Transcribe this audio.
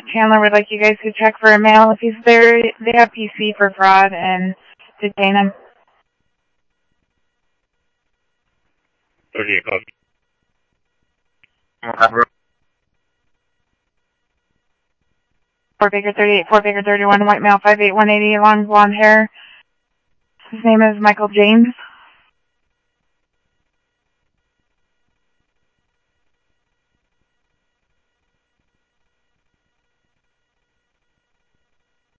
Chandler would like you guys to check for a male. If he's there, they have PC for fraud and detain him. Okay, copy. 4 Baker 38, 4 Baker 31, white male, 5'8", 180, long blonde hair. His name is Michael James.